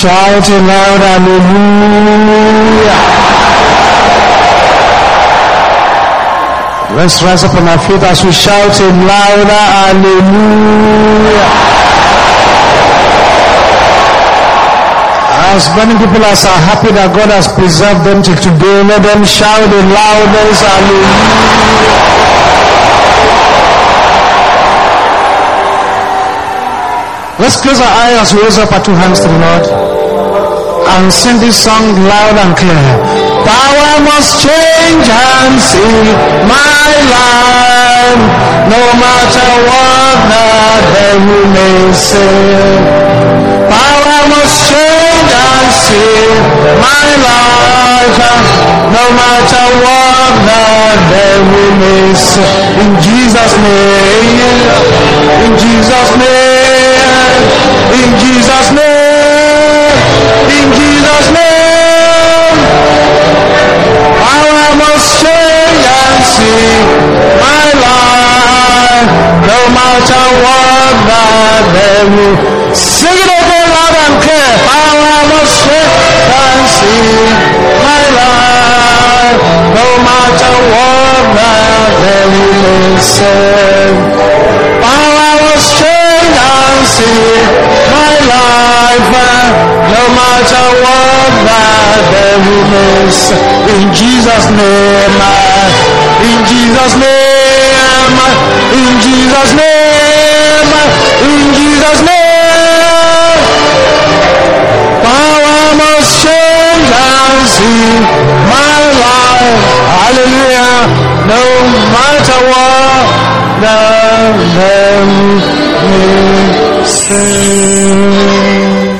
Shout it loud, hallelujah. Let's rise up on our feet as we shout it louder, hallelujah. As many people as are happy that God has preserved them till today, let them shout the loudest, hallelujah. Let's close our eyes as we raise up our two hands to the Lord and sing this song loud and clear. Power must change hands in my life, no matter what the devil may say. Power must change hands in my life, no matter what the devil may say. In Jesus' name, in Jesus' name. In Jesus' name, in Jesus' name, power must change and see my life, no matter what the devil. Sing it again loud and clear. Power must change and see my life, no matter what the devil may say. Power must change and see my life, no matter what the devil may say. In Jesus' name, in Jesus' name, in Jesus' name, in Jesus' name. Power must change and see my life. Hallelujah. No matter what the devil may say.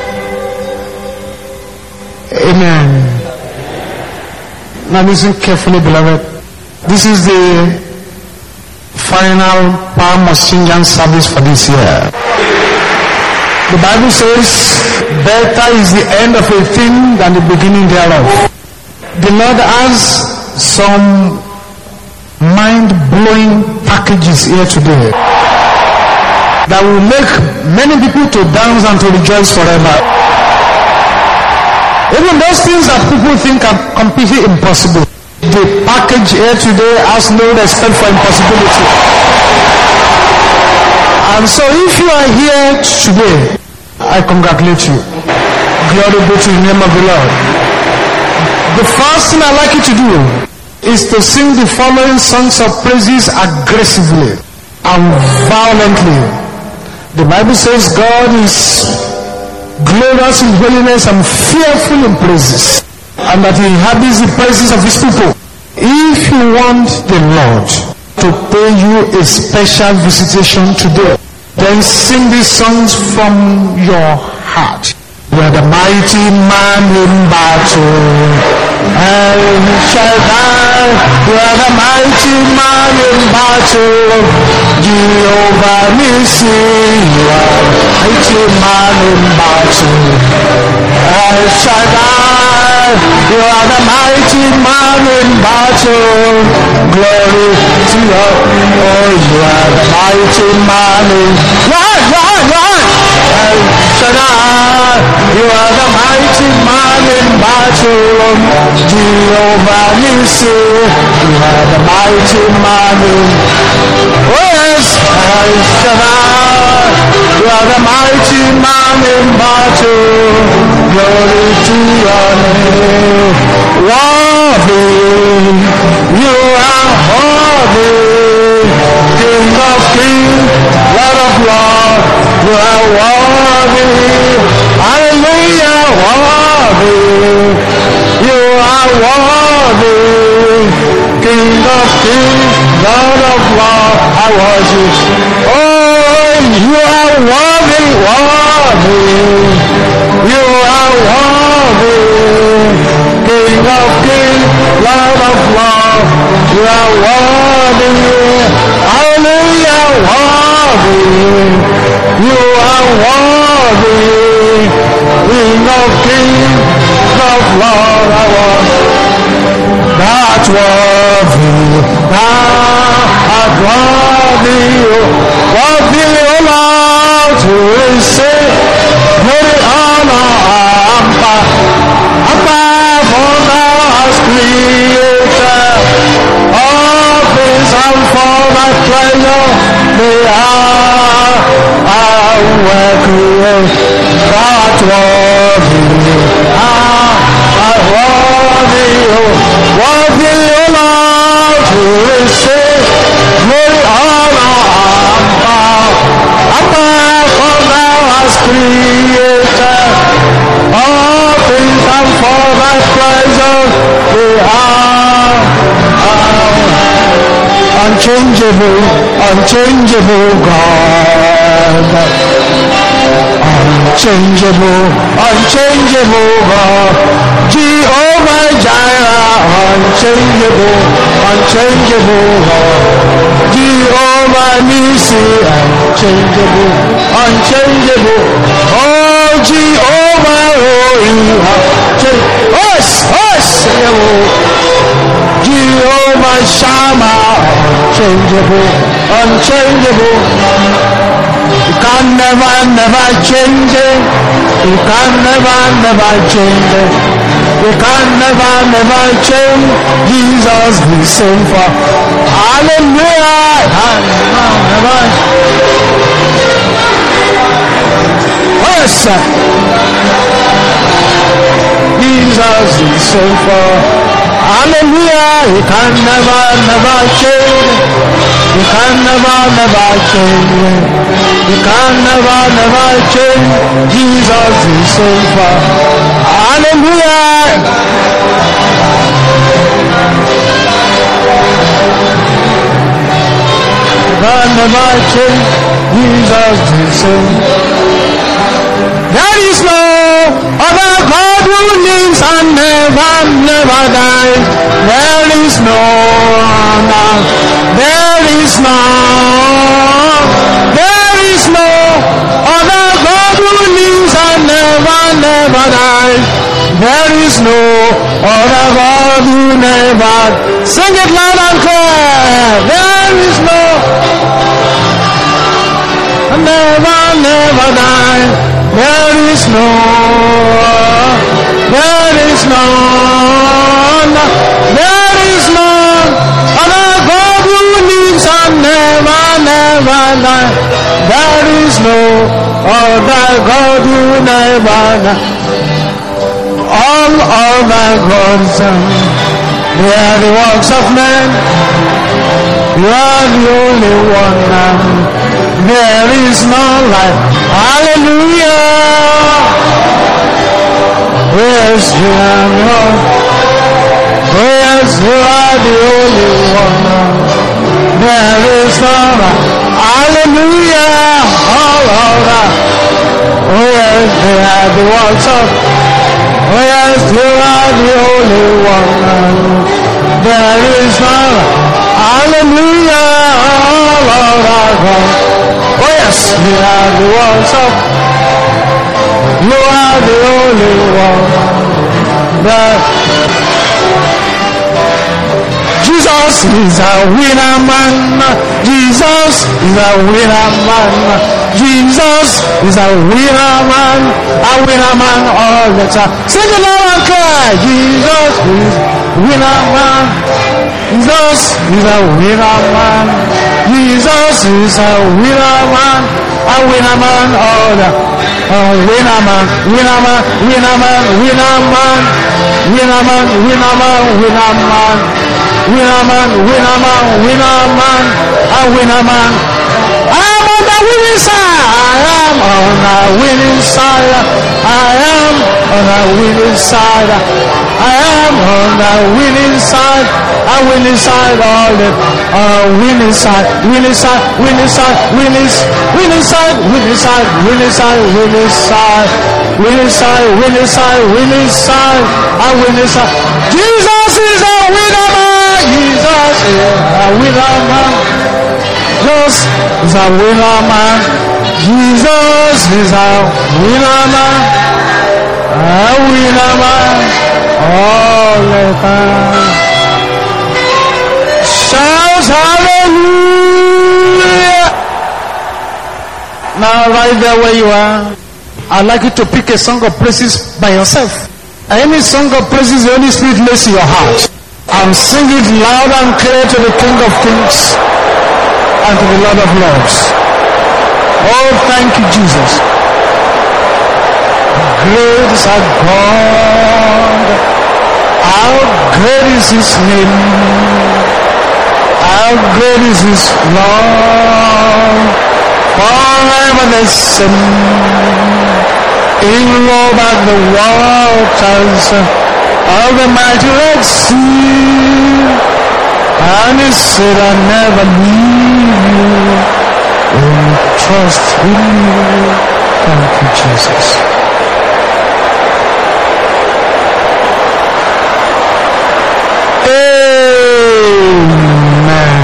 Amen. Now listen carefully, beloved. This is the final Power Must Change Hands service for this year. The Bible says, better is the end of a thing than the beginning thereof. The Lord has some mind-blowing packages here today that will make many people to dance and to rejoice forever. Even those things that people think are completely impossible, the package here today has no respect for impossibility. And so if you are here today, I congratulate you. Glory be to the name of the Lord. The first thing I'd like you to do is to sing the following songs of praises aggressively and violently. The Bible says God is glorious in holiness and fearful in praises, and that he inhabits the praises of his people. If you want the Lord to pay you a special visitation today, then sing these songs from your heart. You are the mighty man in battle, El Shaddai. You are the mighty man in battle, Jehovah Nissi. You are the mighty man in battle, El Shaddai. You are the mighty man in battle. Glory to your, oh, you are the mighty man in, Lord, El Shaddai. You are the mighty man in battle, Jehovah Nissi. You are the mighty man in, oh yes, El Shaddai. You are the mighty man in battle. Glory to your name. Worthy, you are worthy, King of kings, Lord of lords. You are worthy. Hallelujah, worthy. You are worthy, King of kings, Lord of lords. I worship. Oh, you are worthy, worthy. You are worthy, King of kings, Lord of lords. You are worthy. Hallelujah, worthy. You are worthy, King of kings, Lord of lords. I worship. That's worthy. That's worthy. Worthy, O Lord, to receive glory, honor, worthy. Worthy, worthy, O Lord, to receive glory, honor, and power. Apart from thou hast created all things, and for thy presence they are unchangeable, unchangeable God. Unchangeable, unchangeable God. Jehovah Jireh, unchangeable, unchangeable God. Jehovah Nissi, unchangeable, unchangeable. Oh, Jehovah, oh, you have changed. Jehovah Shammah, unchangeable, unchangeable. You can never change it. You can never change it. You can never change. Jesus the same for. Hallelujah. Never. Yes, sir. Jesus the same for. Hallelujah. You can never change. You can never change. You can never change. Jesus is so far. Hallelujah. You can never change. Jesus is so far. There is no other God who lives and never dies. There is no other. There is no other God who lives and never dies. There is no other God who never. Sing it loud and clear. There is no never die. There is no other God who lives and never die. There is no other God who never die. All other gods, they are the works of men. You are the only one. There is no life. Hallelujah. Yes, you are Lord. Yes, you are the only one. There is no life. Hallelujah. All over. Oh yes, they are the works of. Oh yes, you are the only one. There is no life. Hallelujah. All over. Oh yes, you are the works of. You are the only one. Jesus is a winner man. Jesus is a winner man. Jesus is a winner man. A winner man all the time. Sing it loud and clear. Jesus is a winner man. Jesus is a winner man. Jesus is a winner man. A winner man all the time. Winner man, winner man, winner man, winner man, winner man, winner man, winner man, winner man, winner man, winner man, a winner man. I'm on the winning side. I am on the winning side. I am on the winning side. I am on the winning side. A winning side all the winning side, winning side, winning side, winning side, winning side, winning side, winning side, winning side, winning side, winning side, a winning side. Jesus is a winner man. Jesus is a winner man. Jesus is a winner man. Jesus is a winner man. A winner man. All the time. Shout hallelujah. Now right there where you are, I'd like you to pick a song of praises by yourself. Any song of praises the Holy Spirit lays in your heart, and sing it loud and clear to the King of Kings and to the Lord of Lords. Oh, thank you, Jesus. great is our God. How great is his name. How great is his love. Forever the same. He rolled back the waters of the mighty Red Sea, and he said, I'll never leave you. Only trust in you. Thank you, Jesus. Amen.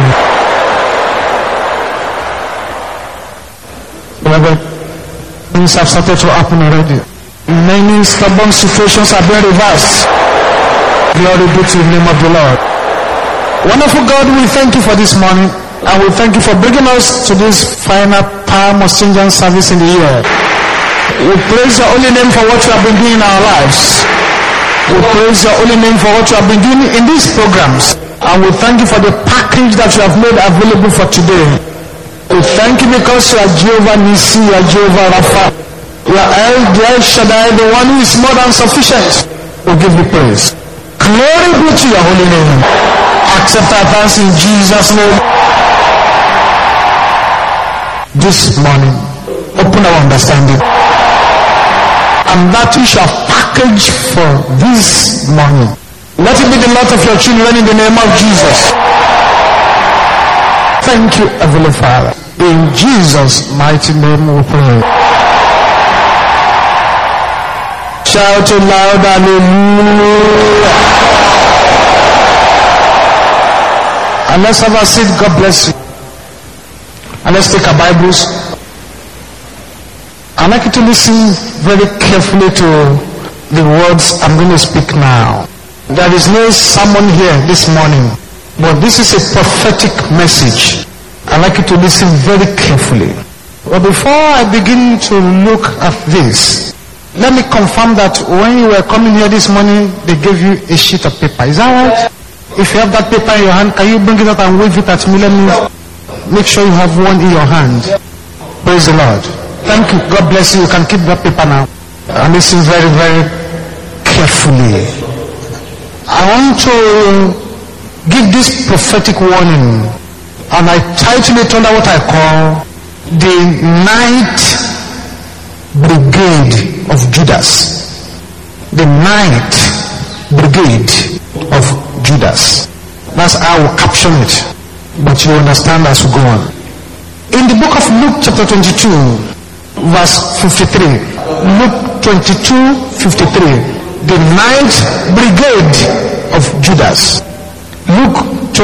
Beloved, things have started to happen already. Many stubborn situations are being reversed. Glory be to the name of the Lord. Wonderful God, we thank you for this morning, and we thank you for bringing us to this final time of stringent service in the year. We praise your holy name for what you have been doing in our lives. We praise your holy name for what you have been doing in these programs, and we thank you for the package that you have made available for today. We thank you because you are Jehovah Nissi, you are Jehovah Rapha, you are El Shaddai, the one who is more than sufficient. We give you praise. Glory be to your holy name. Accept our thanks in Jesus' name. This morning, open our understanding, and that which you have packaged for this morning, let it be the lot of your children in the name of Jesus. Thank you, Heavenly Father. In Jesus' mighty name we pray. Shout it loud, hallelujah. And let's have a seat. God bless you. And let's take our Bibles. I'd like you to listen very carefully to the words I'm going to speak now. There is no sermon here this morning, but this is a prophetic message. I'd like you to listen very carefully. But before I begin to look at this, let me confirm that when you were coming here this morning, they gave you a sheet of paper. Is that right? If you have that paper in your hand, can you bring it up and wave it at me? Let me make sure you have one in your hand. Praise the Lord. Thank you. God bless you. You can keep that paper now. And listen very, very carefully. I want to give this prophetic warning, and I title it under what I call the Night Brigade of Judas. The Night Brigade of Judas. That's how I will caption it, but you understand as we go on. In the book of Luke chapter 22 verse 53, Luke 22:53, the Night Brigade of Judas. Luke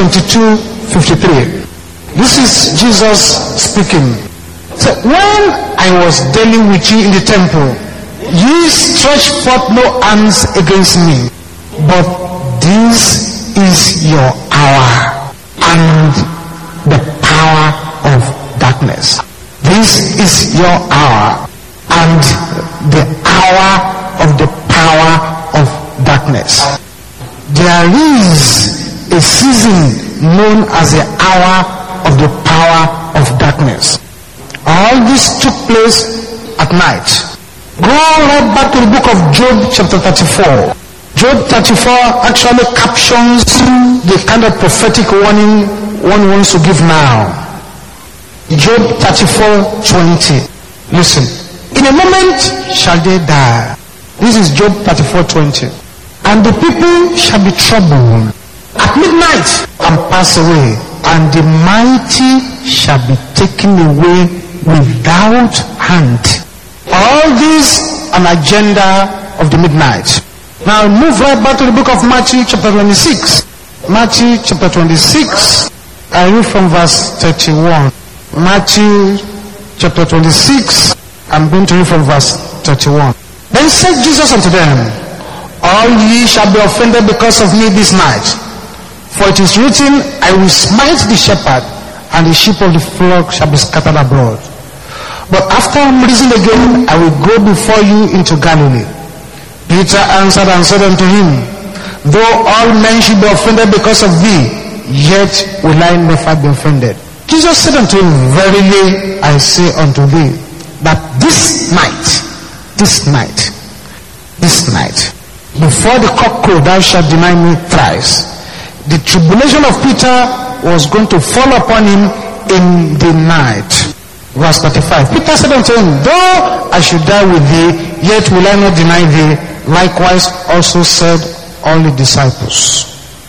22:53. This is Jesus speaking. So, when I was dealing with you in the temple, ye stretched forth no hands against me, but this is your hour and the power of darkness. This is your hour and the hour of the power of darkness. There is a season known as the hour of the power of darkness. All this took place at night. Go right back to the book of Job chapter 34. Job 34 actually captions the kind of prophetic warning one wants to give now. Job 34:20. Listen. In a moment shall they die. This is Job 34:20. And the people shall be troubled at midnight and pass away, and the mighty shall be taken away without hand. All this an agenda of the midnight. Now move right back to the book of Matthew chapter 26. Matthew chapter 26. I read from verse 31. Matthew chapter 26. I'm going to read from verse 31. Then said Jesus unto them, all ye shall be offended because of me this night. For it is written, I will smite the shepherd, and the sheep of the flock shall be scattered abroad. But after I am risen again, I will go before you into Galilee. Peter answered and said unto him, though all men should be offended because of thee, yet will I never be offended. Jesus said unto him, verily I say unto thee, that this night, this night. Before the cock crow, thou shalt deny me thrice. The tribulation of Peter was going to fall upon him in the night. Verse 35. Peter said unto him, though I should die with thee, yet will I not deny thee. Likewise also said all the disciples.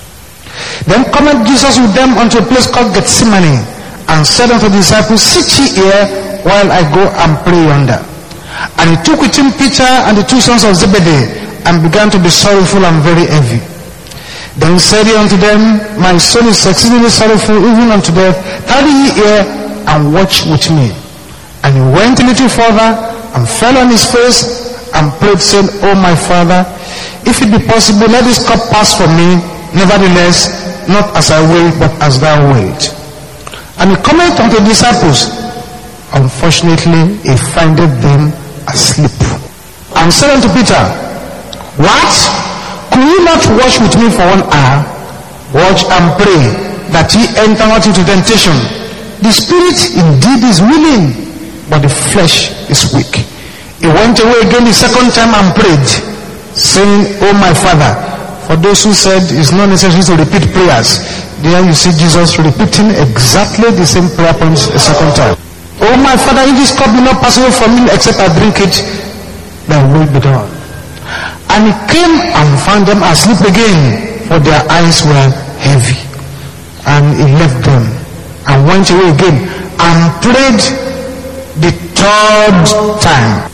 Then cometh Jesus with them unto a place called Gethsemane, and said unto the disciples, sit ye here while I go and pray yonder. And he took with him Peter and the two sons of Zebedee, and began to be sorrowful and very heavy. Then said he unto them, my soul is exceedingly sorrowful, even unto death. Tarry ye here and watch with me. And he went a little further and fell on his face and prayed, saying, O my Father, if it be possible, let this cup pass from me. Nevertheless, not as I will, but as thou wilt. And he cometh unto the disciples. Unfortunately, he findeth them asleep. And said unto Peter, what? Could you not watch with me for 1 hour? Watch and pray, that ye enter not into temptation. The spirit indeed is willing, but the flesh is weak. He went away again the second time and prayed, saying, O my Father. For those who said it's not necessary to repeat prayers, there you see Jesus repeating exactly the same prayer points a second time. O my Father, if this cup be not possible for me except I drink it, thy will be done. And he came and found them asleep again, for their eyes were heavy. And he left them and went away again and prayed the third time,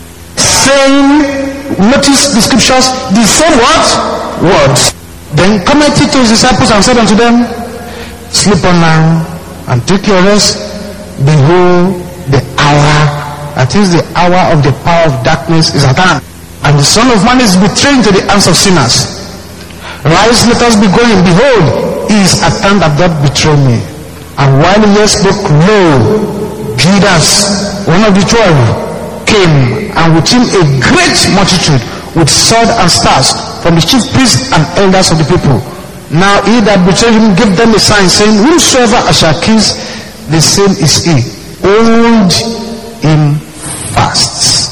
saying, notice the scriptures, the same what? Words. Then cometh he to his disciples and said unto them, sleep on now and take your rest. Behold, the hour, that is the hour of the power of darkness, is at hand. And the Son of Man is betrayed into the hands of sinners. Rise, let us be going. Behold, he is at hand that doth betray me. And while he yet spoke, lo, Judas, one of the 12, came, and with him a great multitude, with sword and staves, from the chief priests and elders of the people. Now he that betrayed him gave them a sign, saying, whosoever I shall kiss, the same is he. Hold him fast.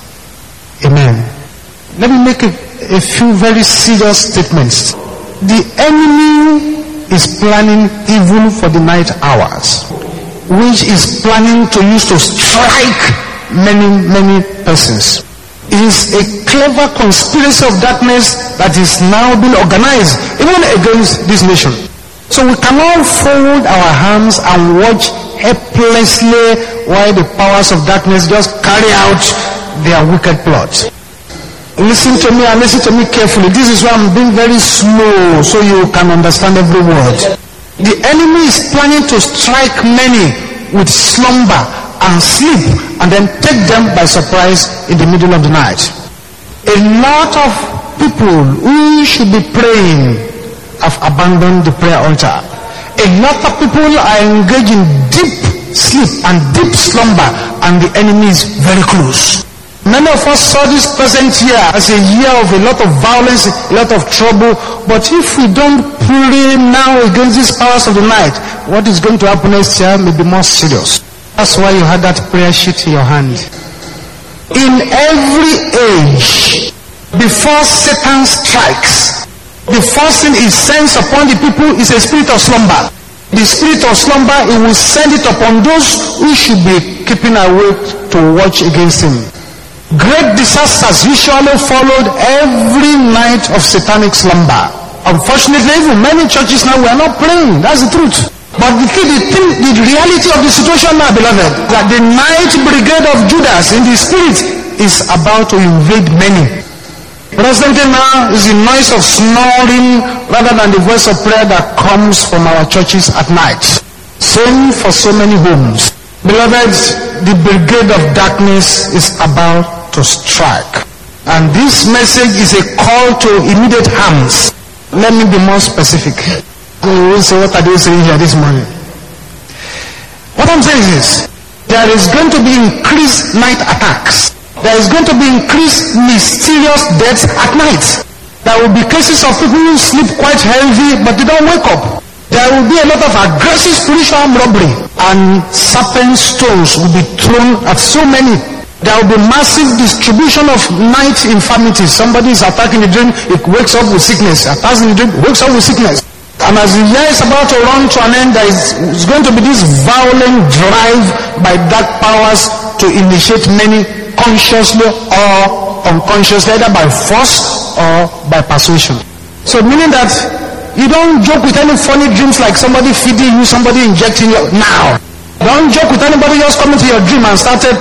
Amen. Let me make a few very serious statements. The enemy is planning evil for the night hours, which is planning to use to strike many persons. It is a clever conspiracy of darkness that is now being organized even against this nation. So we cannot fold our hands and watch helplessly while the powers of darkness just carry out their wicked plots. Listen to me and listen to me carefully. This is why I'm being very slow so you can understand every word. The enemy is planning to strike many with slumber and sleep and then take them by surprise in the middle of the night. A lot of people who should be praying have abandoned the prayer altar. A lot of people are engaged in deep sleep and deep slumber, and the enemy is very close. Many of us saw this present year as a year of a lot of violence, a lot of trouble. But if we don't pray now against these powers of the night, what is going to happen next year may be more serious. That's why you had that prayer sheet in your hand. In every age, before Satan strikes, the first thing he sends upon the people is a spirit of slumber. The spirit of slumber, he will send it upon those who should be keeping awake to watch against him. Great disasters usually followed every night of satanic slumber. Unfortunately, even many churches now, we are not praying. That's the truth. But the reality of the situation now, beloved, that the night brigade of Judas in the spirit is about to invade many. Presently now is the noise of snoring rather than the voice of prayer that comes from our churches at night. Same for so many homes. Beloved, the brigade of darkness is about to strike. And this message is a call to immediate harms. Let me be more specific. You will say, what are they saying here this morning? What I'm saying is, there is going to be increased night attacks. There is going to be increased mysterious deaths at night. There will be cases of people who sleep quite healthy but they don't wake up. There will be a lot of aggressive spiritual robbery, and serpent stones will be thrown at so many. There will be massive distribution of night infirmities. Somebody is attacking the dream, it wakes up with sickness. Attacks the dream, wakes up with sickness. And as the year is about to run to an end, there is going to be this violent drive by dark powers to initiate many consciously or unconsciously, either by force or by persuasion. So meaning that you don't joke with any funny dreams like somebody feeding you, somebody injecting you. Now, don't joke with anybody just coming to your dream and started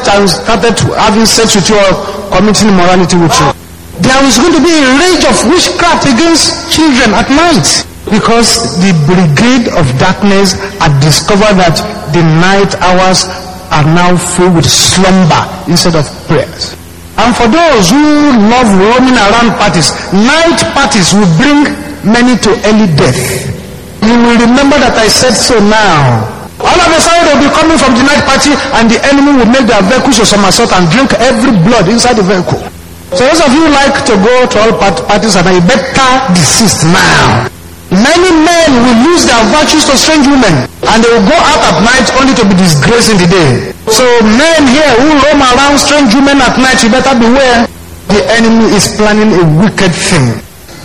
having sex with you or committing immorality with you. There is going to be a rage of witchcraft against children at night, because the brigade of darkness had discovered that the night hours are now filled with slumber instead of prayers. And for those who love roaming around parties, night parties will bring many to early death. You will remember that I said so now. All of a sudden they'll be coming from the night party and the enemy will make their vehicles a somersault and drink every blood inside the vehicle. So those of you who like to go to all parties, and you better desist now. Many men will lose their virtues to strange women, and they will go out at night only to be disgraced in the day. So men here who roam around strange women at night, you better beware. The enemy is planning a wicked thing.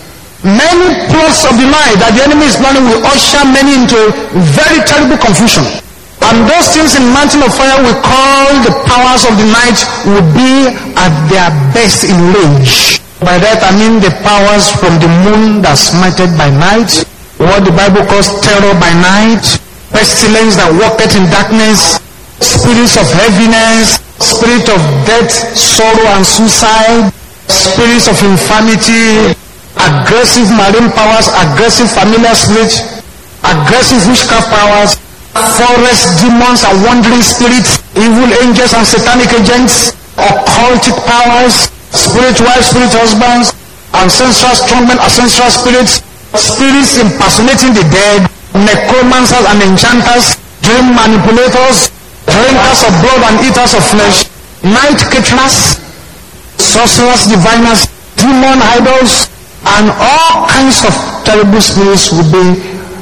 Many plots of the night that the enemy is planning will usher many into very terrible confusion. And those things in mountain of fire we call the powers of the night will be at their best in rage. By that I mean the powers from the moon that smited by night, what the Bible calls terror by night, pestilence that walketh in darkness, spirits of heaviness, spirit of death, sorrow and suicide, spirits of infirmity, aggressive marine powers, aggressive familiar spirits, aggressive witchcraft powers, forest demons and wandering spirits, evil angels and satanic agents, occultic powers, spirit wives, spirit husbands, ancestral strongmen, ancestral spirits, spirits impersonating the dead, necromancers and enchanters, dream manipulators, drinkers of blood and eaters of flesh, night caterers, sorcerers, diviners, demon idols, and all kinds of terrible spirits will be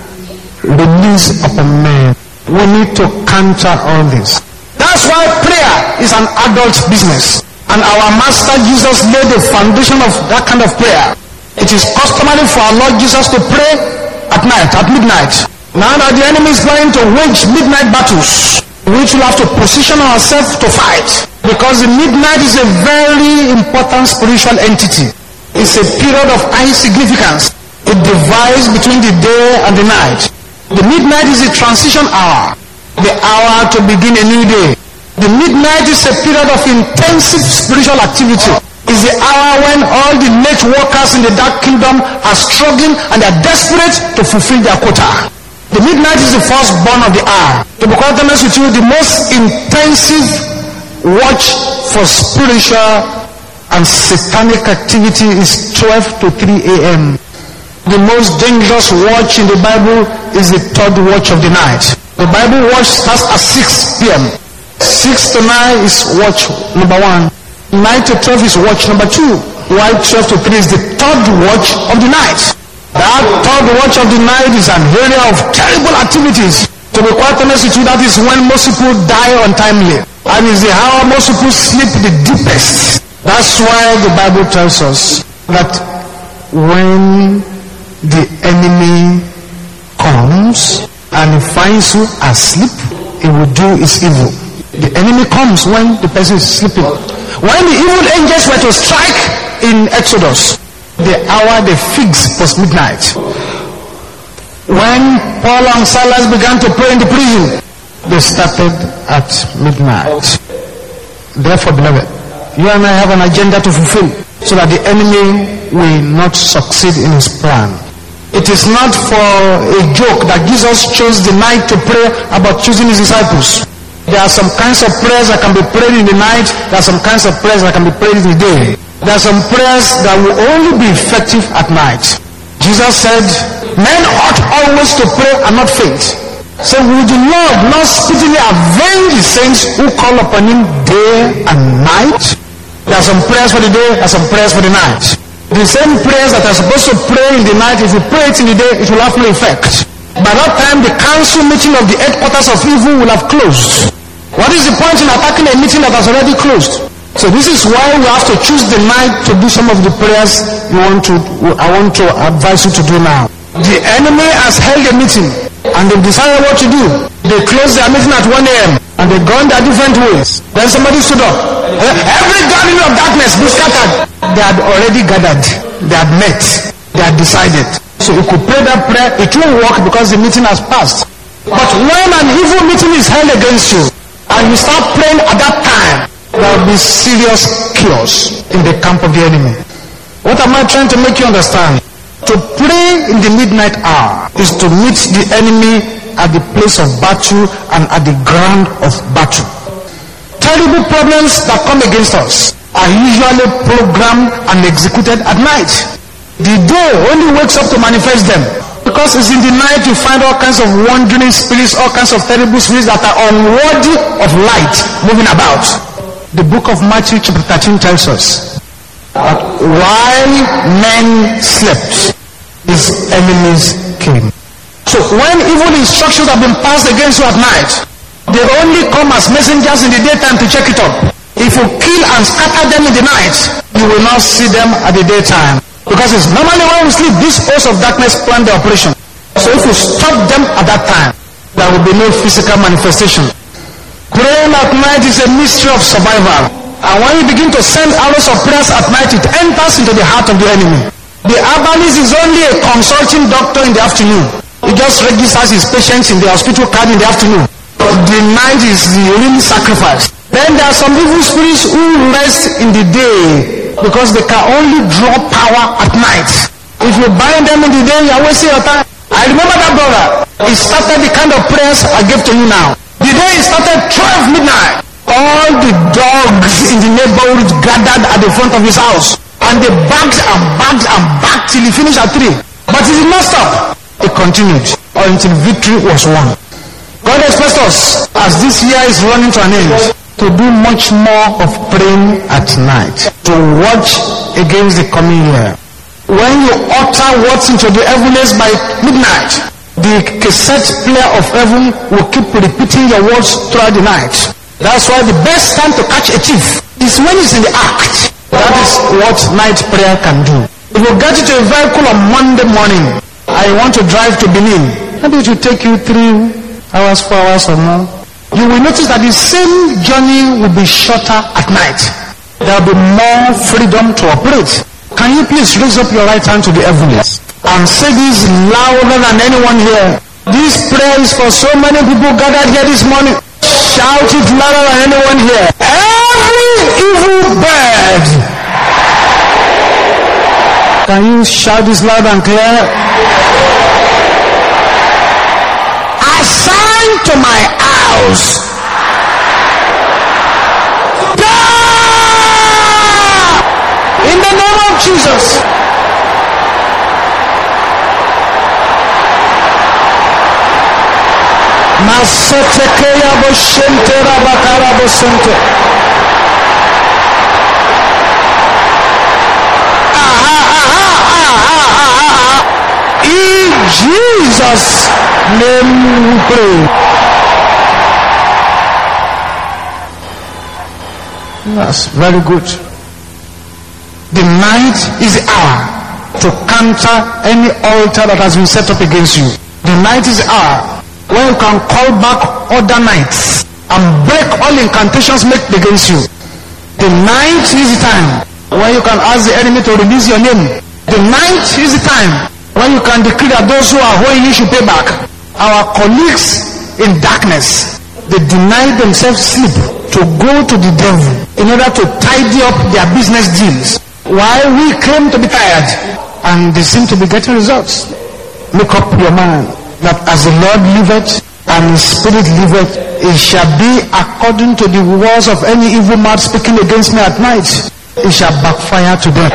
released upon men. We need to counter all this. That's why prayer is an adult business. And our Master Jesus laid the foundation of that kind of prayer. It is customary for our Lord Jesus to pray at night, at midnight. Now that the enemy is planning to wage midnight battles, which will have to position ourselves to fight. Because the midnight is a very important spiritual entity. It's a period of high significance. It divides between the day and the night. The midnight is a transition hour, the hour to begin a new day. The midnight is a period of intensive spiritual activity. It's the hour when all the late workers in the dark kingdom are struggling and are desperate to fulfill their quota. The midnight is the firstborn of the hour. To be quite honest with you, the most intensive watch for spiritual and satanic activity is 12 to 3 a.m. The most dangerous watch in the Bible is the third watch of the night. The Bible watch starts at 6 p.m. 6 to 9 is watch number 1. 9 to 12 is watch number 2. While 12 to 3 is the third watch of the night. That third watch of the night is an area of terrible activities. To be quite honest with you, that is when most people die untimely. And is the hour most people sleep the deepest. That's why the Bible tells us that when the enemy comes and he finds you asleep, he will do his evil. The enemy comes when the person is sleeping. When the evil angels were to strike in Exodus, the hour they fixed was midnight. When Paul and Silas began to pray in the prison, they started at midnight. Therefore, beloved, you and I have an agenda to fulfill so that the enemy will not succeed in his plan. It is not for a joke that Jesus chose the night to pray about choosing his disciples. There are some kinds of prayers that can be prayed in the night. There are some kinds of prayers that can be prayed in the day. There are some prayers that will only be effective at night. Jesus said, men ought always to pray and not faint. So will the Lord not speedily avenge the saints who call upon him day and night? There are some prayers for the day, there are some prayers for the night. The same prayers that are supposed to pray in the night, if you pray it in the day, it will have no effect. By that time, the council meeting of the headquarters of evil will have closed. What is the point in attacking a meeting that has already closed? So this is why we have to choose the night to do some of the prayers I want to advise you to do now. The enemy has held a meeting and they've decided what to do. They closed their meeting at 1 a.m. and they've gone their different ways. Then somebody stood up. Every gathering of darkness be scattered. They had already gathered. They had met. They had decided. So you could pray that prayer. It won't work because the meeting has passed. But when an evil meeting is held against you and you start praying at that time, there will be serious chaos in the camp of the enemy. What am I trying to make you understand? To pray in the midnight hour is to meet the enemy at the place of battle and at the ground of battle. Terrible problems that come against us are usually programmed and executed at night. The day only wakes up to manifest them. Because it's in the night you find all kinds of wandering spirits, all kinds of terrible spirits that are unworthy of light moving about. The book of Matthew chapter 13 tells us that while men slept, his enemies came. So when evil instructions have been passed against you at night, they only come as messengers in the daytime to check it up. If you kill and scatter them in the night, you will not see them at the daytime. Because it's normally when we sleep, this host of darkness plan the operation. So if you stop them at that time, there will be no physical manifestation. Praying at night is a mystery of survival. And when you begin to send arrows of prayers at night, it enters into the heart of the enemy. The herbalist is only a consulting doctor in the afternoon. He just registers his patients in the hospital card in the afternoon. The night is the real sacrifice. Then there are some evil spirits who rest in the day because they can only draw power at night. If you bind them in the day, you are wasting your time. I remember that brother. He started the kind of prayers I gave to you now. The day he started 12 midnight, all the dogs in the neighborhood gathered at the front of his house. And they bagged and bagged and bagged till he finished at 3. But he did not stop. He continued until victory was won. God expects us, as this year is running to an end, to do much more of praying at night, to watch against the coming year. When you utter words into the heavens by midnight, the cassette player of heaven will keep repeating your words throughout the night. That's why the best time to catch a thief is when he's in the act. That is what night prayer can do. If you get into a vehicle on Monday morning, I want to drive to Benin, maybe it will take you 3 hours, 4 hours or more. You will notice that the same journey will be shorter at night. There will be more freedom to operate. Can you please raise up your right hand to the heavens and say this louder than anyone here? This prayer is for so many people gathered here this morning. Shout it louder than anyone here. Every evil bird. Can you shout this loud and clear? Assigned to my house. In the name of Jesus. Masetekeya boshente rabakara bosente. In Jesus' name we pray. That's very good. The night is the hour to counter any altar that has been set up against you. The night is the hour when you can call back other nights and break all incantations made against you. The night is the time when you can ask the enemy to release your name. The night is the time when you can decree that those who are owing you should pay back. Our colleagues in darkness, they deny themselves sleep to go to the devil in order to tidy up their business deals, while we claim to be tired and they seem to be getting results. Make up your mind that as the Lord liveth and his spirit liveth, it shall be according to the words of any evil mouth speaking against me at night. It shall backfire to them.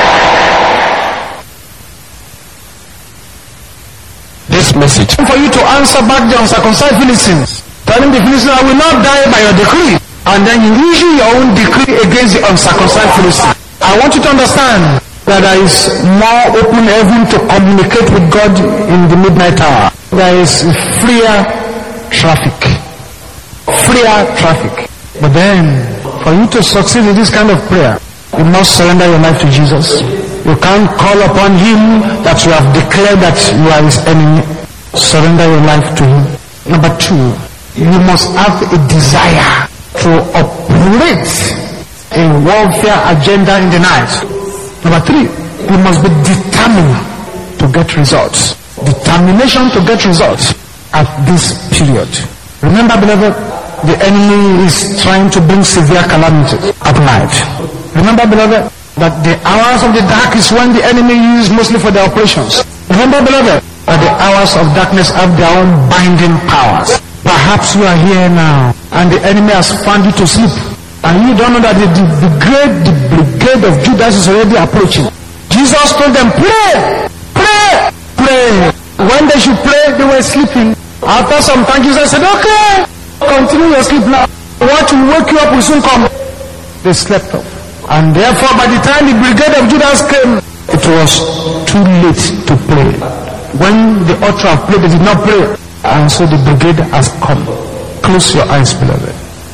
This message for you to answer back the uncircumcised Philistines, telling the Philistines, I will not die by your decree, and then you issue your own decree against the uncircumcised Philistines. I want you to understand that there is more open heaven to communicate with God in the midnight hour. There is freer traffic. Freer traffic. But then, For you to succeed in this kind of prayer, you must surrender your life to Jesus. You can't call upon him that you have declared that you are his enemy. Surrender your life to him. Number 2, you must have a desire to operate a warfare agenda in the night. Number 3, you must be determined to get results. Determination to get results at this period. Remember, beloved, the enemy is trying to bring severe calamity at night. Remember, beloved, that the hours of the dark is when the enemy uses mostly for their operations. Remember, beloved, that the hours of darkness have their own binding powers. Perhaps you are here now and the enemy has found you to sleep, and you don't know that the brigade of Judas is already approaching. Jesus told them, pray, pray, pray. When they should pray, they were sleeping. After some time, Jesus said, okay, continue your sleep now. What will wake you up will soon come. They slept off. And therefore, by the time the brigade of Judas came, it was too late to pray. When the ought to have prayed, they did not pray. And so the brigade has come. Close your eyes, beloved.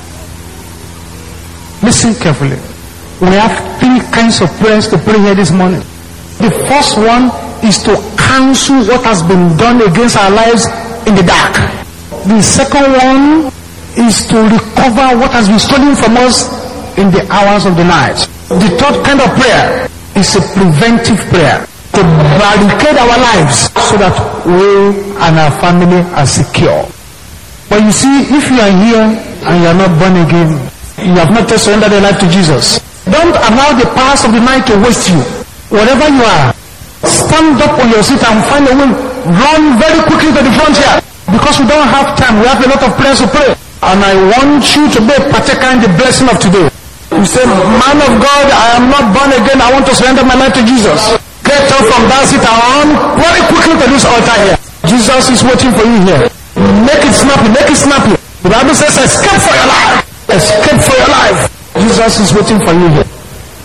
Listen carefully. We have 3 kinds of prayers to pray here this morning. The first one is to cancel what has been done against our lives in the dark. The second one is to recover what has been stolen from us in the hours of the night. The third kind of prayer is a preventive prayer to barricade our lives so that we and our family are secure. But you see, if you are here and you are not born again, you have not surrendered your life to Jesus, don't allow the powers of the night to waste you. Wherever you are, stand up on your seat and find a way. Run very quickly to the front here, because we don't have time. We have a lot of prayers to pray, and I want you to be a partaker in the blessing of today. You say, man of God, I am not born again. I want to surrender my life to Jesus. Get up from that seat and run very quickly to this altar here. Jesus is waiting for you here. Make it snappy, make it snappy. The Bible says, escape for your life. Escape for your life. Jesus is waiting for you here.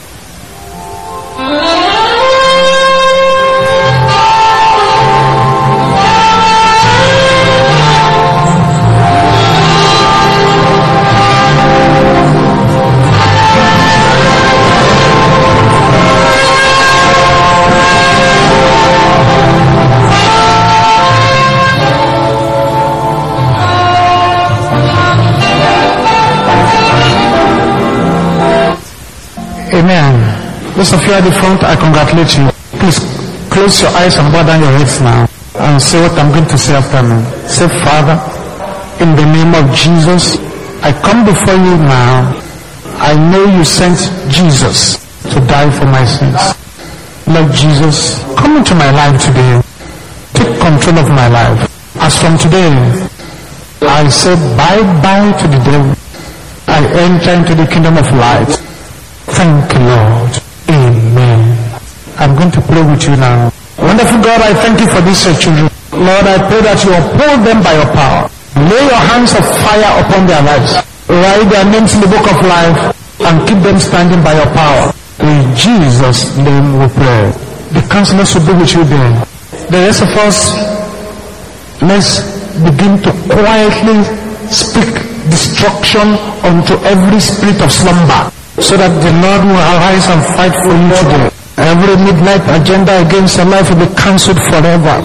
Amen. Those of you at the front, I congratulate you. Please close your eyes and bow down your heads now and say what I'm going to say after me. Say, Father, in the name of Jesus, I come before you now. I know you sent Jesus to die for my sins. Lord Jesus, come into my life today. Take control of my life. As from today, I say bye-bye to the devil. I enter into the kingdom of light. Thank you, Lord. Amen. I'm going to pray with you now. Wonderful God, I thank you for these children. Lord, I pray that you uphold them by your power. Lay your hands of fire upon their lives. Write their names in the book of life and keep them standing by your power. In Jesus' name we pray. The counselors will be with you there. The rest of us, let's begin to quietly speak destruction unto every spirit of slumber, so that the Lord will arise and fight for you today. Every midnight agenda against your life will be cancelled forever.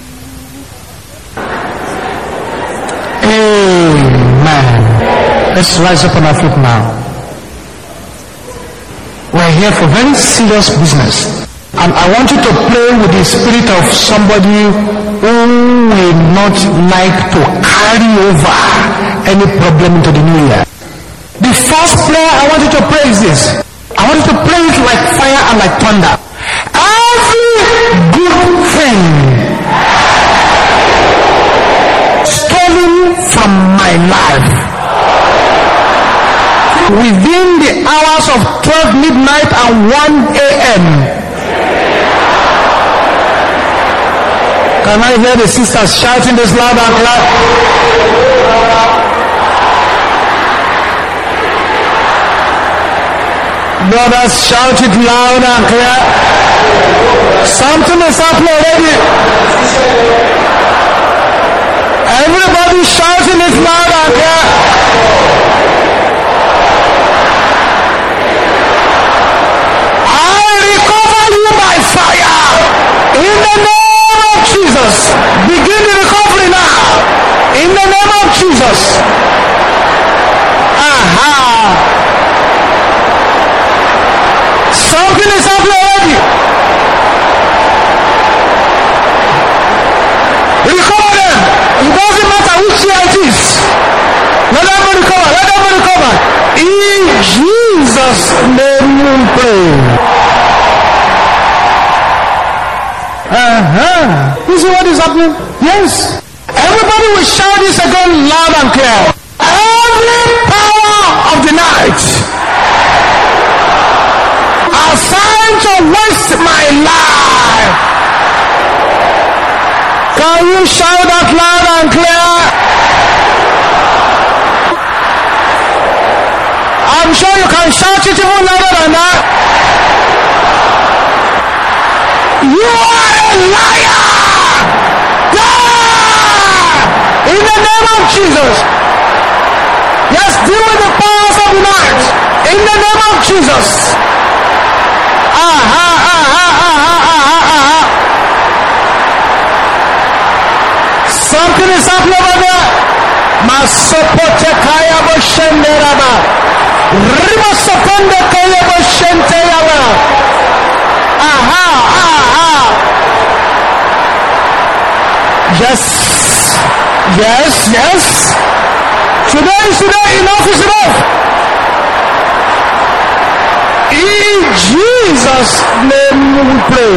Amen. Let's rise up on our feet now. We're here for very serious business. And I want you to pray with the spirit of somebody who will not like to carry over any problem into the new year. The first prayer I want you to pray is this. I want you to pray it like fire and like thunder. Every good thing stolen from my life within the hours of 12 midnight and 1 a.m. Can I hear the sisters shouting this loud and clear? Brothers, shout it loud and clear. Something is happening already. Everybody shouting it loud and clear. You see what is happening? Yes. Everybody will shout this again loud and clear. Every power of the night assigned to waste my life. Can you shout that loud and clear? I'm sure you can shout it even louder than that. You are a liar! Die! In the name of Jesus. Yes, deal with the powers of the night. In the name of Jesus. Something is happening over there. Masopotekaya boshenderaba. Rimasopondekaya boshenteyaba. Yes. Today, enough is enough. In Jesus' name we pray.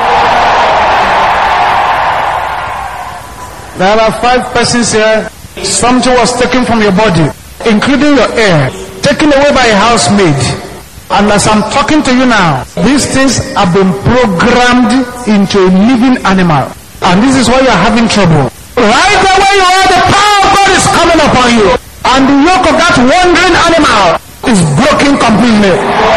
There are 5 persons here. Something was taken from your body, including your hair, taken away by a housemaid. And as I'm talking to you now, these things have been programmed into a living animal. And this is why you're having trouble. Right there where you are, the power of God is coming upon you. And the yoke of that wandering animal is broken completely.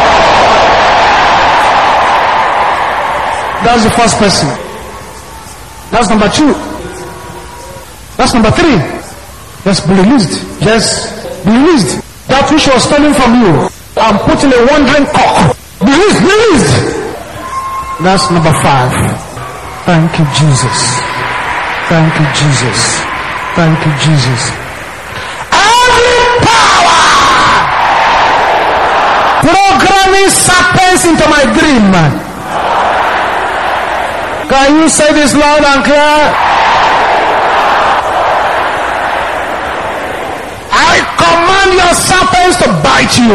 That's the first person. That's number 2. That's number 3. Yes, be released. Yes, be released. That which was stolen from you and put in a wandering cock. Be released. That's number 5. Thank you, Jesus. Thank you, Jesus. Thank you, Jesus. Every power programming serpents into my dream. Can you say this loud and clear? I command your serpents to bite you.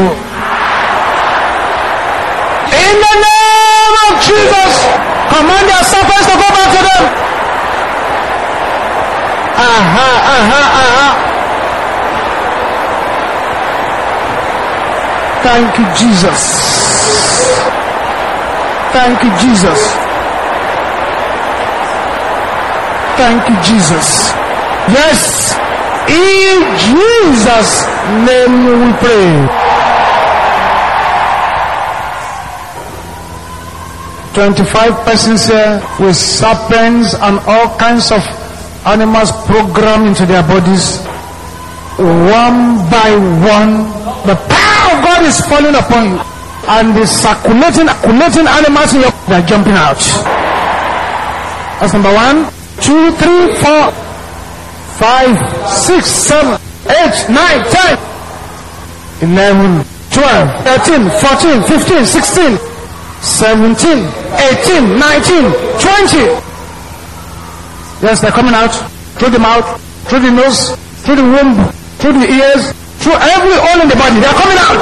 In the name of Jesus, command your serpents to go back to them. Thank you, Jesus. Thank you, Jesus. Thank you, Jesus. Yes, in Jesus' name we pray. 25 persons here with serpents and all kinds of animals programmed into their bodies. One by one, the power of God is falling upon you. And the circulating animals in your body, they are jumping out. That's number 1, 2, 3, 4, 5, 6, 7, 8, 9, 10, 11, 12, 13, 14, 15, 16, 17, 18, 19, 20. Yes, they're coming out. Through the mouth, through the nose, through the womb, through the ears, through every hole in the body. They're coming out.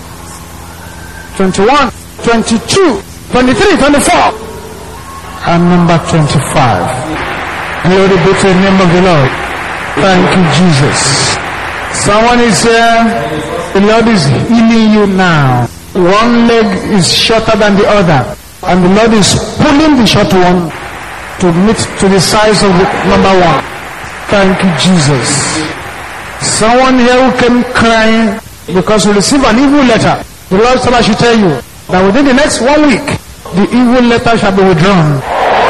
21, 22, 23, 24. And number 25. Glory be to the name of the Lord. Thank you, Jesus. Someone is here. The Lord is healing you now. One leg is shorter than the other. And the Lord is pulling the short one to meet to the size of the number 1. Thank you, Jesus. Someone here who came crying because you received an evil letter. The Lord said I should tell you that within the next 1 week, the evil letter shall be withdrawn.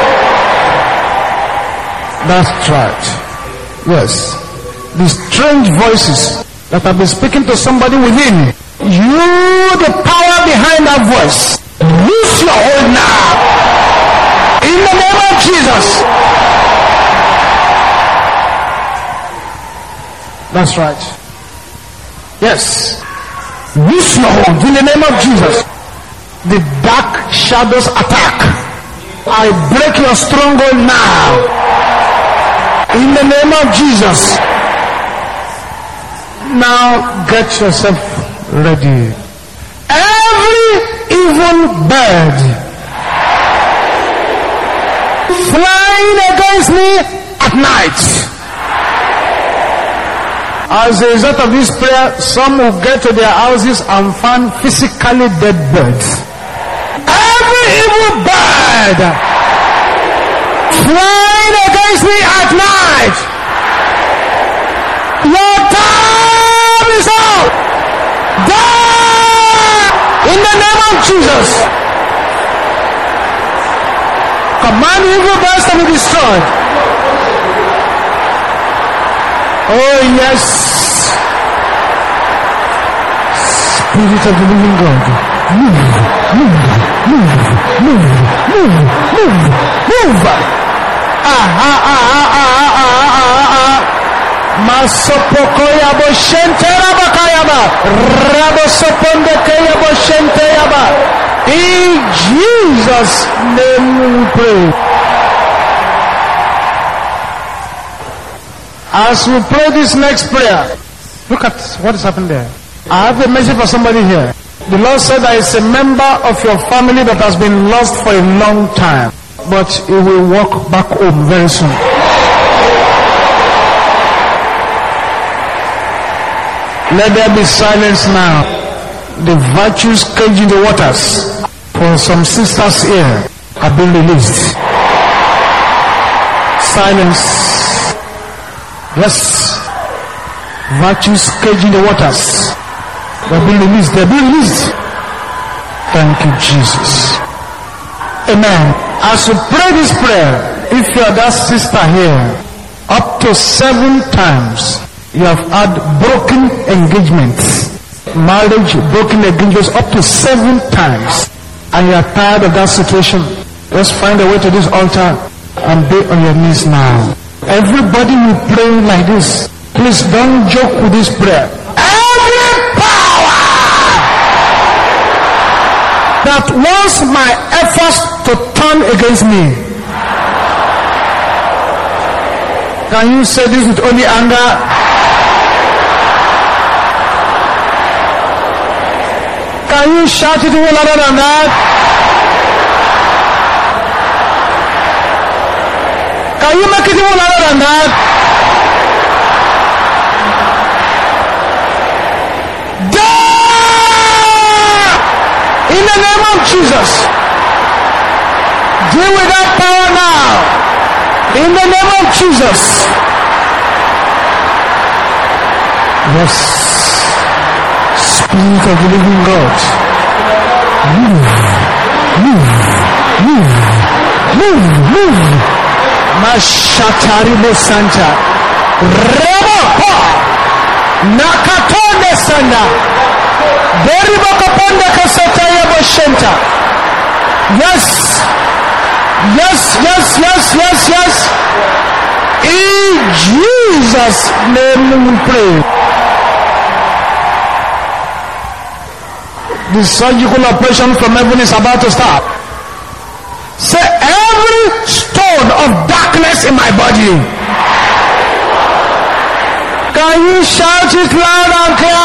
That's right. Yes. The strange voices that have been speaking to somebody within. You, the power behind that voice, lose your hold now. In the name of Jesus. That's right. Yes. Lose your hold in the name of Jesus. The dark shadows attack. I break your stronghold now. In the name of Jesus. Now get yourself ready. Every evil bird flying against me at night. As a result of this prayer, some will get to their houses and find physically dead birds. Every evil bird flying against me at night, your time is out. Die in the name of Jesus. Command evil birds to be destroyed. Oh yes. Spirit of the living God. Move. Masopokoya boshente rabakayaba. Rabosopondekeya boshente yaba. In Jesus' name we pray. As we pray this next prayer, look at what is happening there. I have a message for somebody here. The Lord said there is a member of your family that has been lost for a long time, but he will walk back home very soon. Let there be silence now. The virtues caged in the waters for some sisters here have been released. Silence. Yes. Virtues caged in the waters. They've been released. They've been released. Thank you, Jesus. Amen. As you pray this prayer, if you are that sister here, up to 7 times you have had broken engagements, marriage, broken engagements, up to 7 times, and you are tired of that situation, just find a way to this altar and be on your knees now. Everybody will pray like this. Please don't joke with this prayer. Every power that wants my efforts to turn against me, can you say this with only anger? Can you shout it even louder than that? Can you make it even louder than that? Die! In the name of Jesus. Deal with that power now. In the name of Jesus. Yes. Spirit of the living God. Move. Mashataribo Santa. Rebo Nakatonde Sanda. Deribo Kaponde Kaseta Yebo Shenta. Yes. In Jesus' name we pray. The surgical operation from heaven is about to start. Say, every stone of darkness in my body. Can you shout it loud and clear?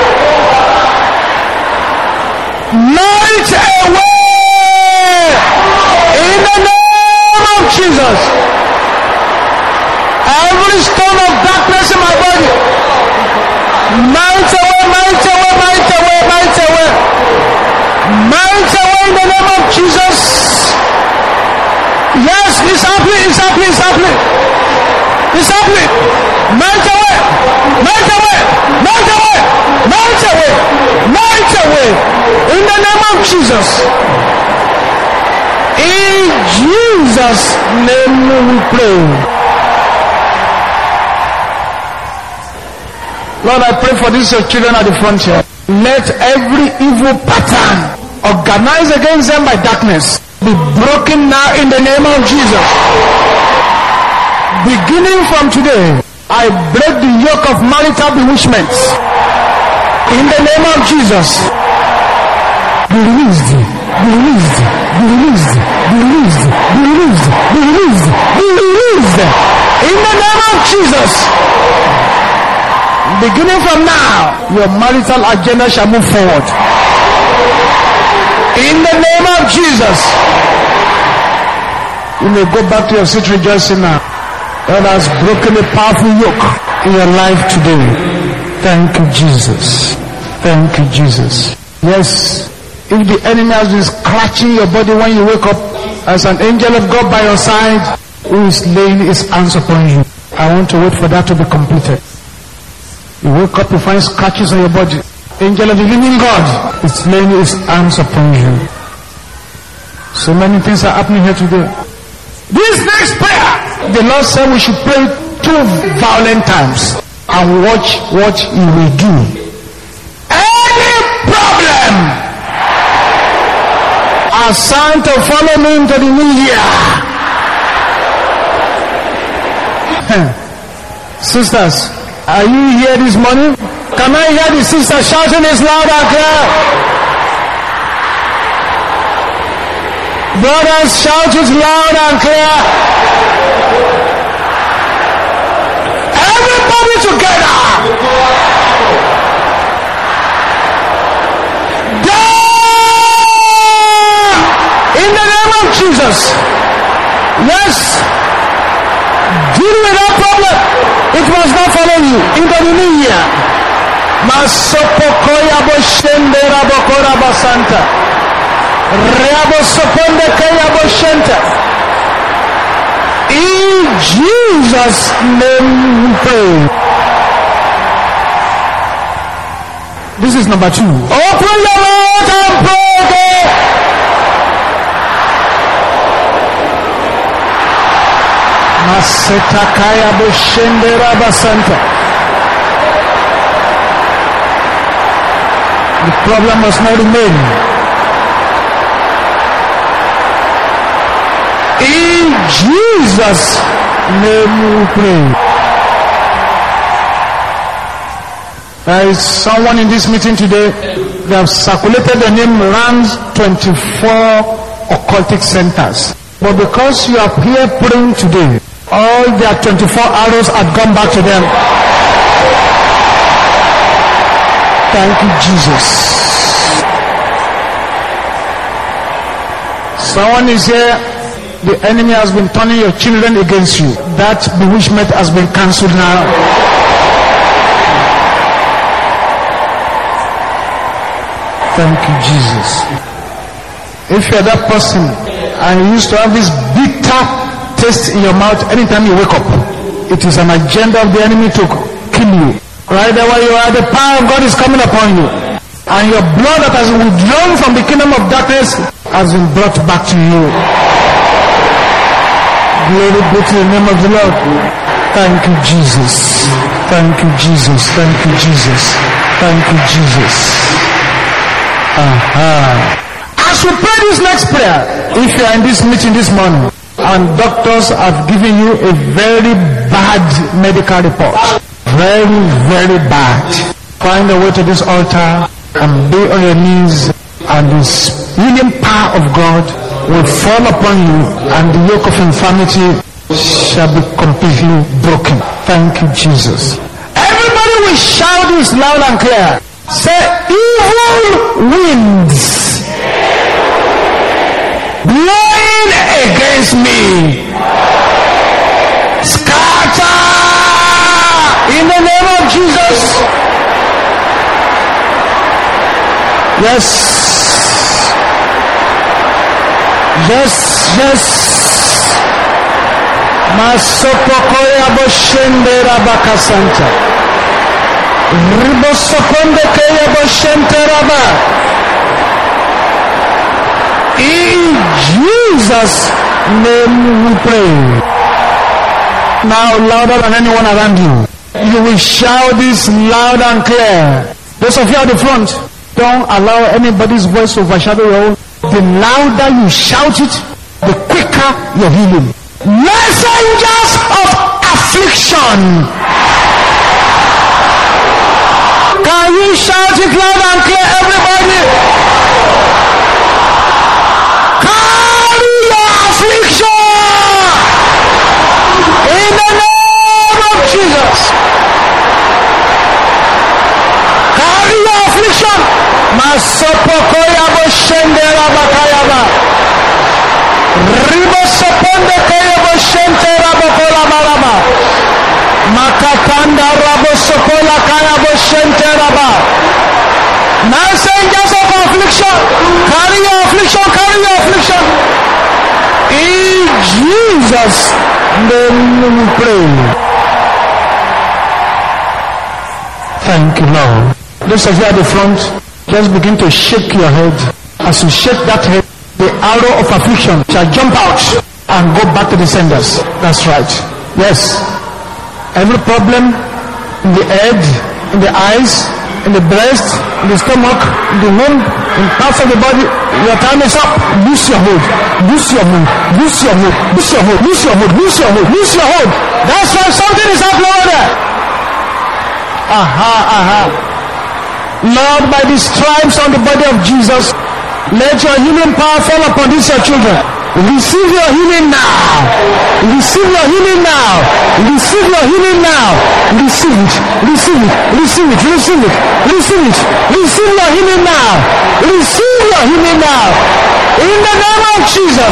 Light away in the name of Jesus. Every stone of darkness in my body. Melt away, melt away, melt away, melt away. Melt away in the name of Jesus. Yes, it's happening, it's happening, it's happening. It's happening. Melt away, melt away, melt away, melt away, melt away. In the name of Jesus. In Jesus' name we pray. Lord, I pray for these your children at the front here. Let every evil pattern organized against them by darkness be broken now in the name of Jesus. Beginning from today, I break the yoke of marital bewitchment. In the name of Jesus. Be released, be released, be released, be released, be released, be released, be released. In the name of Jesus. Beginning from now, your marital agenda shall move forward. In the name of Jesus. You may go back to your seat rejoicing now. God has broken a powerful yoke in your life today. Thank you, Jesus. Thank you, Jesus. Yes, if the enemy has been scratching your body when you wake up, as an angel of God by your side who is laying his hands upon you. I want to wait for that to be completed. You wake up, you find scratches on your body. Angel of the living God is laying his hands upon you. So many things are happening here today. This next prayer, the Lord said we should pray 2 violent times and watch what he will do. Any problem assigned to follow me into the new year. Sisters, are you here this morning? Can I hear the sister shouting this loud and clear? Brothers, shout it loud and clear. Everybody together. Down! In the name of Jesus. Yes. Deal with that problem. It must not follow you into the new year. Masopokoya boshende rabokora basanta. Rabo soponde kaya boshente. In Jesus' name we pray. This is number 2. Open your mouth and pray. Masetakaya boshende rabasanta. The problem must not remain. In Jesus' name we pray. There is someone in this meeting today. They have circulated the name around 24 occultic centers. But because you are here praying today, all their 24 arrows have gone back to them. Thank you, Jesus. Someone is here. The enemy has been turning your children against you. That bewitchment has been cancelled now. Thank you, Jesus. If you're that person and you used to have this bitter taste in your mouth anytime you wake up, it is an agenda of the enemy to kill you. Right there where you are, the power of God is coming upon you. And your blood that has withdrawn from the kingdom of darkness has been brought back to you. Glory be to the name of the Lord. Thank you, Jesus. Thank you, Jesus. Thank you, Jesus. Thank you, Jesus. As we pray this next prayer, if you are in this meeting this morning and doctors have given you a very bad medical report, very, very bad, find a way to this altar and be on your knees, and the healing power of God will fall upon you, and the yoke of infirmity shall be completely broken. Thank you, Jesus. Everybody will shout this loud and clear. Say, evil winds blowing against me, scatter in the name of Jesus. Yes. Yes, yes. Masopokoya boshende rabakasanta. Ribosoponde kaya boshente raba. In Jesus' name we pray. Now louder than anyone around you. You will shout this loud and clear. Those of you at the front, don't allow anybody's voice to overshadow your own. The louder you shout it, the quicker your healing. Messengers of affliction. Can you shout it loud and clear, everybody? Carry your affliction in the name of Jesus. Carry your affliction. Masopokoya boshende rabakayaba. Ribosoponde Jesus' name we pray. Thank you, Lord. Those of you at the front, just begin to shake your head. As you shake that head, the arrow of affliction shall jump out and go back to the senders. That's right. Yes. Every problem in the head, in the eyes, in the breast, in the stomach, in the womb, in parts of the body, your time is up. Loose your hold. Loose your hold. Loose your hold. Loose your hold. Loose your hold. Loose your hold. Loose your hold. That's why something is happening over there. Lord, by the stripes on the body of Jesus, let your healing power fall upon these your children. Receive your healing now. Receive your healing now. Receive your healing now. Receive it. Receive it. Receive it. Receive it. Receive it. Receive your healing now. Receive your healing now. In the name of Jesus.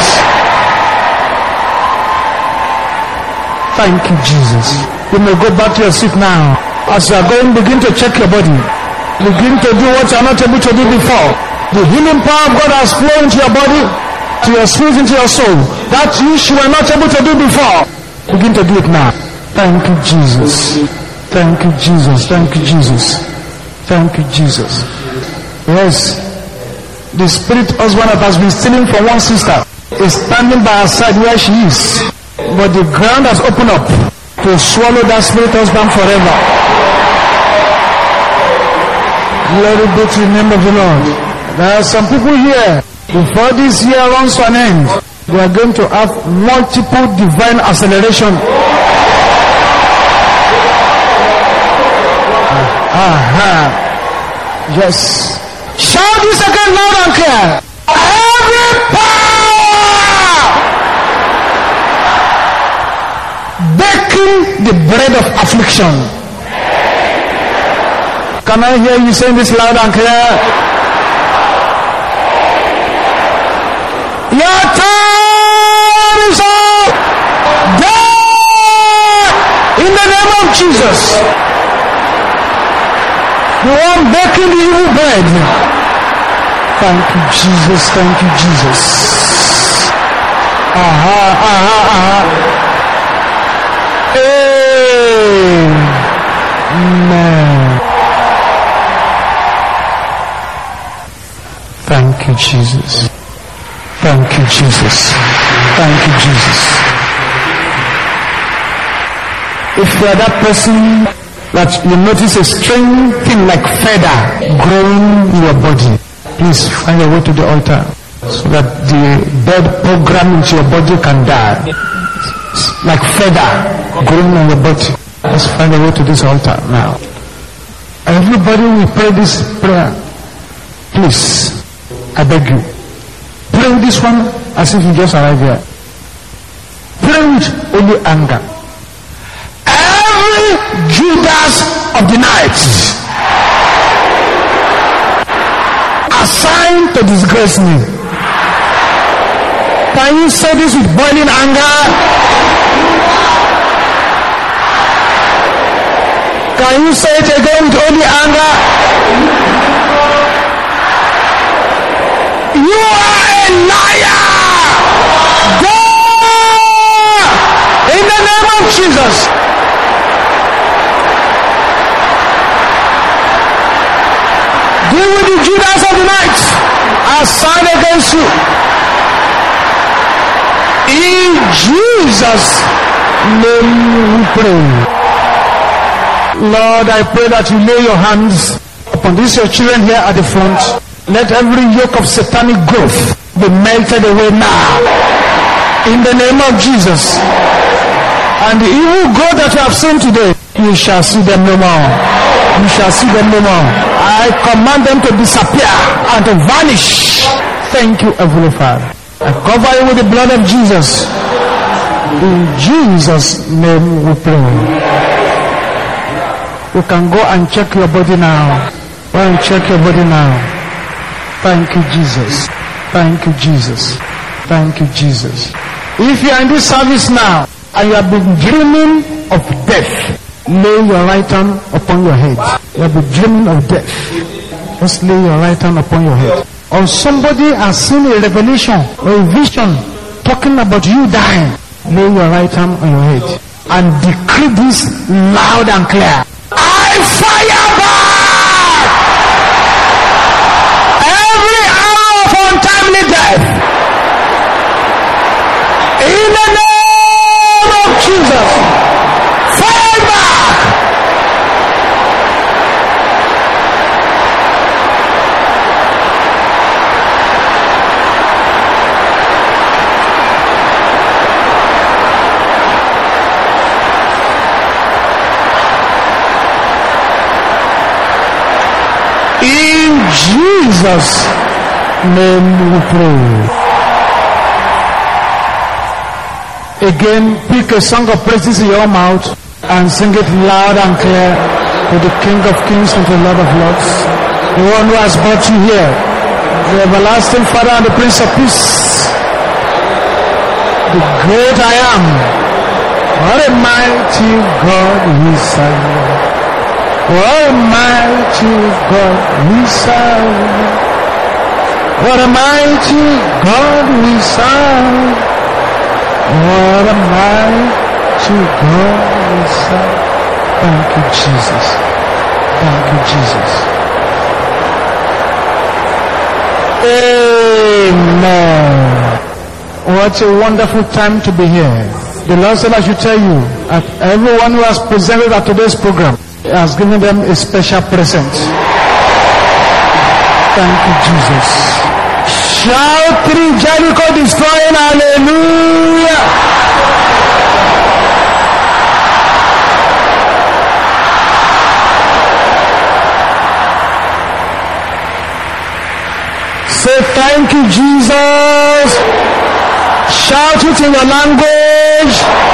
Thank you, Jesus. You may go back to your seat now. As you are going, begin to check your body. Begin to do what you are not able to do before. The healing power of God has flowed into your body, to your spirit, into your soul. That which you were not able to do before. Begin to do it now. Thank you, Jesus. Thank you, Jesus. Thank you, Jesus. Thank you, Jesus. Yes. The spirit husband that has been stealing from one sister is standing by her side where she is. But the ground has opened up to swallow that spirit husband forever. Glory be to the name of the Lord. There are some people here, before this year runs to an end, they are going to have multiple divine acceleration. Yes. Shout this again loud and clear. Every power baking the bread of affliction. Can I hear you saying this loud and clear? Your time is up. Die in the name of Jesus. The one baking the evil bread. Thank you, Jesus. Thank you, Jesus. Amen. Thank you, Jesus. Thank you, Jesus. Thank you, Jesus. If you are that person that you notice a strange thing like feather growing in your body, please find your way to the altar so that the dead program into your body can die. Like feather growing on your body. Let's find a way to this altar now. Everybody will pray this prayer. Please, I beg you. Pray this one as if you just arrived here. Pray with only anger. Every Judas of the night assigned to disgrace me. Can you say this with boiling anger? Can you say it again with only anger? You are a liar! Go! In the name of Jesus. Deal with the Judas of the night. I stand against you. In Jesus' name we pray. Lord, I pray that you lay your hands upon these your children here at the front. Let every yoke of satanic growth be melted away now. In the name of Jesus. And the evil growth that you have seen today, you shall see them no more. You shall see them no more. I command them to disappear and to vanish. Thank you, Heavenly Father. I cover you with the blood of Jesus. In Jesus' name we pray. You can go and check your body now. Go and check your body now. Thank you, Jesus. Thank you, Jesus. Thank you, Jesus. If you are in this service now and you have been dreaming of death, lay your right hand upon your head. You have been dreaming of death. Just lay your right hand upon your head. Or somebody has seen a revelation or a vision talking about you dying. lay your right hand on your head and decree this loud and clear. I fire back every hour of untimely death in the name of Jesus. Fire back. In Jesus' name we pray. Again, pick a song of praises in your mouth and sing it loud and clear to the King of Kings and to the Lord of Lords, the one who has brought you here, the everlasting Father and the Prince of Peace, the great I am. What a mighty God we serve. What a mighty God we serve. What a mighty God we serve. What a mighty God we serve. Thank you, Jesus. Thank you, Jesus. Amen. What a wonderful time to be here. The Lord said I should tell you that everyone who has presented at today's program has given them a special present. Thank you, Jesus. Shout 3 Jericho destroying, hallelujah. Say thank you, Jesus. Shout it in your language.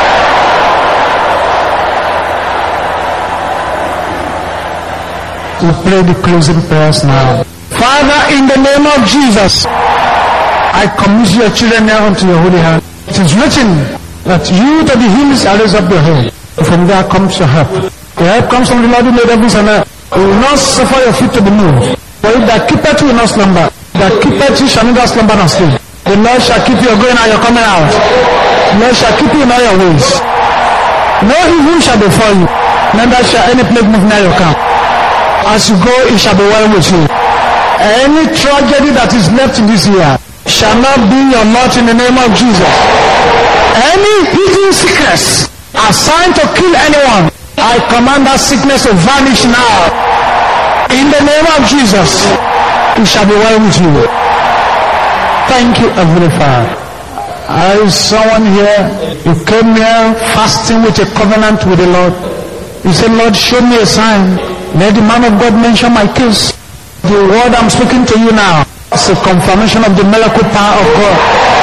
We pray the closing prayers now. Father, in the name of Jesus, I commit your children now unto your holy hand. It is written that you to the hills shall raise up your head. From there comes your help. Your help comes from the Lord who made heavens and earth. You will not suffer your feet to be moved. For if that keepeth you will not slumber, that keepeth you shall neither slumber nor sleep. The Lord shall keep you going and your coming out. The Lord shall keep you in all your ways. No evil shall befall you, neither shall any plague move near your camp. As you go, it shall be well with you. Any tragedy that is left in this year shall not be your lot in the name of Jesus. Any hidden sickness assigned to kill anyone, I command that sickness to vanish now. In the name of Jesus, it shall be well with you. Thank you, Heavenly Father. I saw someone here, you came here fasting with a covenant with the Lord. You said, Lord, show me a sign. Let the man of God mention my case. The word I'm speaking to you now is a confirmation of the miracle power of God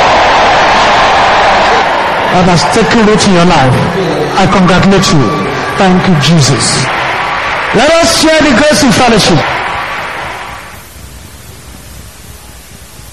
that has taken root in your life. I congratulate you. Thank you, Jesus. Let us share the grace in fellowship.